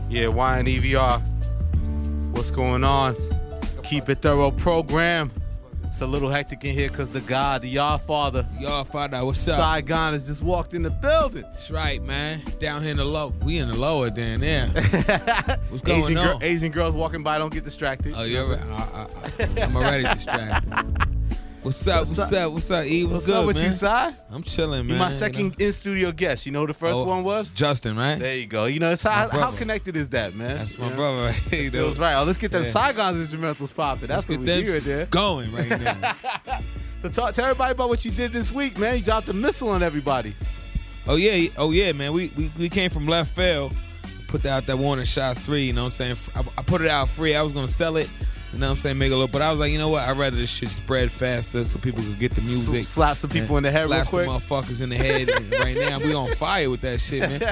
Yeah, YNEVR. What's going on? Keep It Thorough program. It's a little hectic in here because the Yard Father, what's up? Saigon has just walked in the building. That's right, man. Down here in the low. We in the lower down there. What's going on? Asian girls walking by, don't get distracted. Oh, you're right. I'm already distracted. What's up, E? What's good, up with man? you, Si? I'm chilling, man. You're my second in-studio guest. You know who the first one was? Justin, right? There you go. You know, it's how connected is that, man? That's my brother right here. Feels right. Oh, let's get them Saigon's instrumentals popping. That's what we hear there. Going right now. So tell everybody about what you did this week, man. You dropped a missile on everybody. Oh yeah, man. We came from left field. Put out that Warning Shots 3, you know what I'm saying? I put it out free. I was going to sell it. You know what I'm saying? Make a little, but I was like, you know what? I'd rather this shit spread faster so people could get the music. Slap some people in the head real quick. Slap some motherfuckers in the head. And right now, we on fire with that shit, man.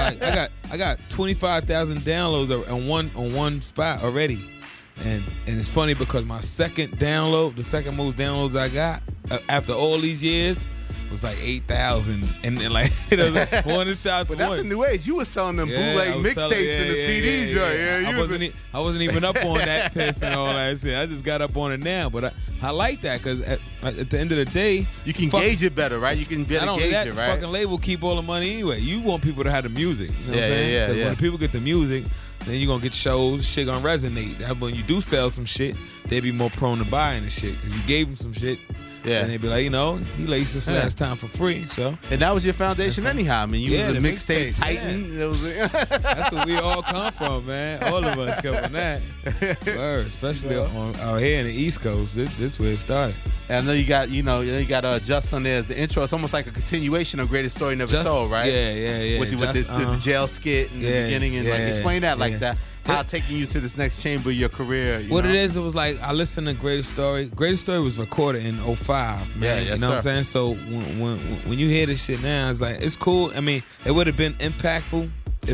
I got 25,000 downloads on one spot already, and it's funny because my second download, the second most downloads I got after all these years, was like 8,000, and then like Warning Shots. But that's a new age. You were selling them bootleg mixtapes in the CD joint. I wasn't even up on that piff and all that shit. I just got up on it now, but I like that because at the end of the day, you can gauge it better, right? You can better gauge it, right? Fucking label keep all the money anyway. You want people to have the music. You know what I'm saying? Yeah. When people get the music, then you're gonna get shows. Shit gonna resonate. That when you do sell some shit, they be more prone to buying the shit because you gave them some shit. Yeah, and they be like, you know, he laced us last time for free, so. And that was your foundation anyhow. I mean, you was a mixtape titan. Yeah. That's where we all come from, man. All of us come from that. Word, especially out here in the East Coast. This where it started. And I know you got Just on there as the intro. It's almost like a continuation of Greatest Story Never Told, right? Yeah. With the jail skit in the beginning, and explain that like that. How taking you to this next chamber of your career? What it is, it was like I listened to Greatest Story. Greatest Story was recorded in 2005, man. You know what I'm saying? So when you hear this shit now, it's like, it's cool. I mean, it would have been impactful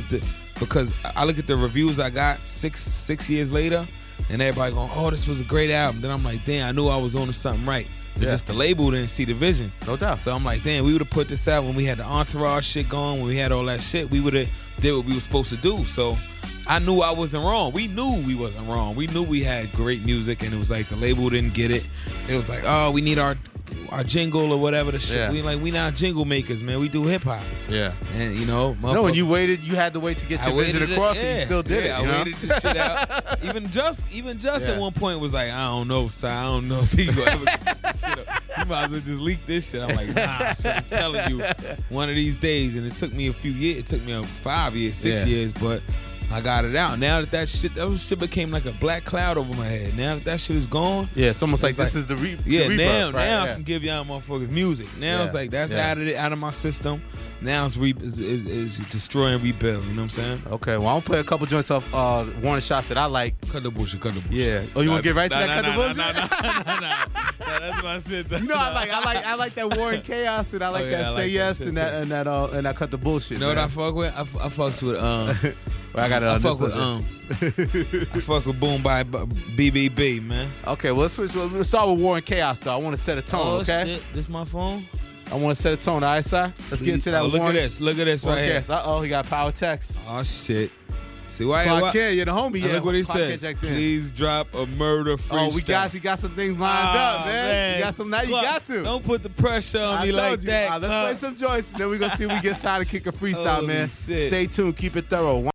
because I look at the reviews I got six years later, and everybody going, oh, this was a great album. Then I'm like, damn, I knew I was on something right. It's just the label didn't see the vision. No doubt. So I'm like, damn, we would have put this out when we had the Entourage shit going, when we had all that shit. We would have did what we were supposed to do. So I knew I wasn't wrong. We knew we wasn't wrong. We knew we had great music, and it was like the label didn't get it. It was like, oh, we need our jingle or whatever the shit. Yeah. We not jingle makers, man. We do hip hop. Yeah. And you know, no, when you had to wait to get your vision across, and you still did it. I waited this shit out. Even just at one point was like, I don't know, Si. I don't know if you ever get this shit up. You might as well just leak this shit. I'm like, nah, I'm telling you, one of these days. And it took me a few years. It took me 5 years, 6 years, but I got it out. Now that shit became like a black cloud over my head. Now that shit is gone. Yeah, it's almost like this is the rebirth. Now I can give y'all motherfuckers music. Now it's like that's out of my system. Now it's destroy and rebuild. You know what I'm saying? Okay, well, I'm going to play a couple joints off Warning Shots that I like. Cut the bullshit. Yeah. Oh, you want to get right to that cut the bullshit? No, that's my shit. You know, I like that Warring Chaos, and I like that Say Yes and that Cut the Bullshit. You know what I fuck with? I fucks with well, I fuck with Boom by BBB, man. Okay, well, let's start with Warring Chaos, though. I want to set a tone, okay? Shit. This my phone? I want to set a tone, all right, Si? Let's get into that. Look at this right here. Uh-oh, he got power text. Oh, shit. See, why? You're the homie. Look what he said. Please drop a murder freestyle. He got some things lined up, man. You got some now. You got to. Don't put the pressure on me like that. Let's play some joints, and then we're going to see if we get Si to kick a freestyle, man. Stay tuned. Keep it thorough.